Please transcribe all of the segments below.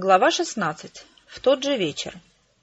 Глава 16. В тот же вечер.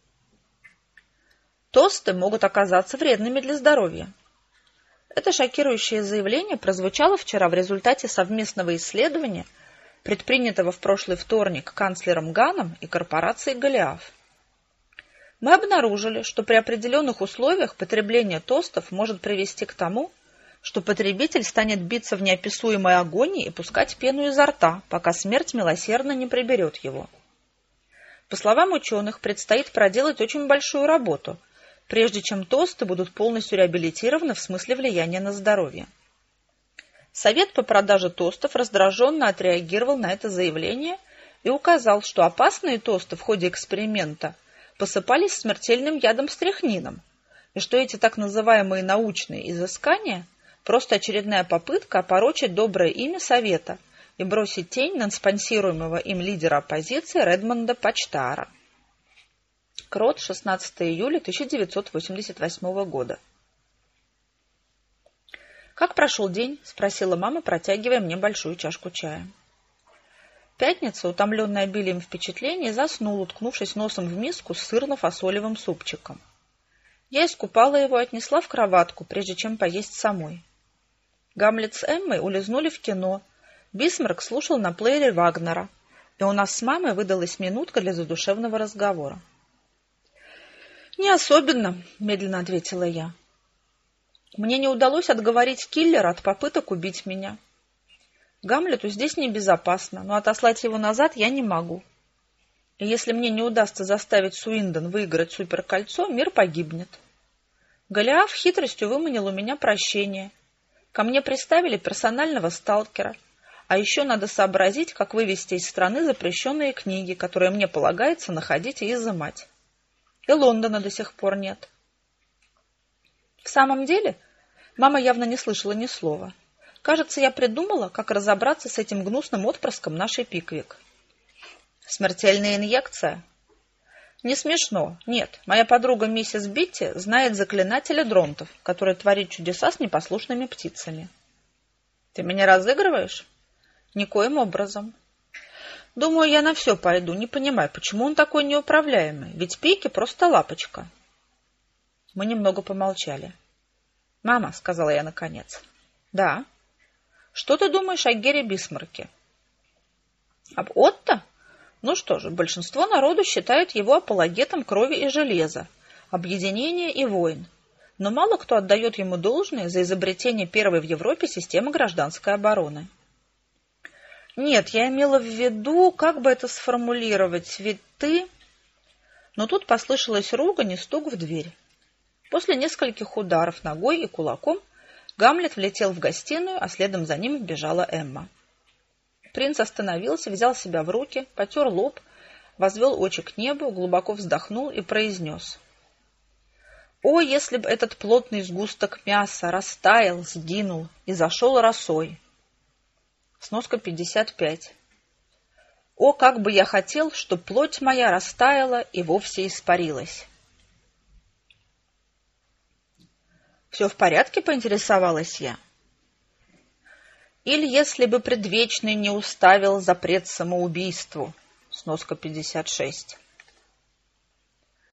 Тосты могут оказаться вредными для здоровья. Это шокирующее заявление прозвучало вчера в результате совместного исследования, предпринятого в прошлый вторник канцлером Ганом и корпорацией Голиаф. Мы обнаружили, что при определенных условиях потребление тостов может привести к тому, что потребитель станет биться в неописуемой агонии и пускать пену изо рта, пока смерть милосердно не приберет его. По словам ученых, предстоит проделать очень большую работу, прежде чем тосты будут полностью реабилитированы в смысле влияния на здоровье. Совет по продаже тостов раздраженно отреагировал на это заявление и указал, что опасные тосты в ходе эксперимента посыпались смертельным ядом стрихнином, и что эти так называемые научные изыскания – просто очередная попытка опорочить доброе имя Совета и бросить тень на спонсируемого им лидера оппозиции Редмонда Пачтара. Крот, 16 июля 1988 года. «Как прошел день?» – спросила мама, протягивая мне большую чашку чая. Пятница, утомленная обилием впечатлений, заснул, уткнувшись носом в миску с сырно-фасолевым супчиком. Я искупала его и отнесла в кроватку, прежде чем поесть самой. Гамлет с Эммой улизнули в кино, Бисмарк слушал на плеере Вагнера, и у нас с мамой выдалась минутка для задушевного разговора. «Не особенно», — медленно ответила я. «Мне не удалось отговорить киллера от попыток убить меня. Гамлету здесь небезопасно, но отослать его назад я не могу. И если мне не удастся заставить Суиндон выиграть суперкольцо, мир погибнет. Голиаф хитростью выманил у меня прощение. Ко мне приставили персонального сталкера, а еще надо сообразить, как вывести из страны запрещенные книги, которые мне полагается находить и изымать. И Лондона до сих пор нет». В самом деле, мама явно не слышала ни слова. Кажется, я придумала, как разобраться с этим гнусным отпрыском нашей Пиквик. Смертельная инъекция? Не смешно. Нет, моя подруга миссис Битти знает заклинателя дронтов, который творит чудеса с непослушными птицами. Ты меня разыгрываешь? Никоим образом. Думаю, я на все пойду, не понимаю, почему он такой неуправляемый, ведь Пики просто лапочка. Мы немного помолчали. «Мама», — сказала я наконец. «Да». «Что ты думаешь о Гере Бисмарке?» «Об Отто? Ну что же, большинство народу считают его апологетом крови и железа, объединения и войн, но мало кто отдает ему должное за изобретение первой в Европе системы гражданской обороны». «Нет, я имела в виду, как бы это сформулировать, ведь ты...» Но тут послышалась ругань и стук в дверь. После нескольких ударов ногой и кулаком Гамлет влетел в гостиную, а следом за ним вбежала Эмма. Принц остановился, взял себя в руки, потер лоб, возвел очи к небу, глубоко вздохнул и произнес: «О, если бы этот плотный сгусток мяса растаял, сгинул и зашел росой!» Сноска 55. «О, как бы я хотел, чтоб плоть моя растаяла и вовсе испарилась!» «Все в порядке?» — поинтересовалась я. «Или если бы предвечный не уставил запрет самоубийству». Сноска 56.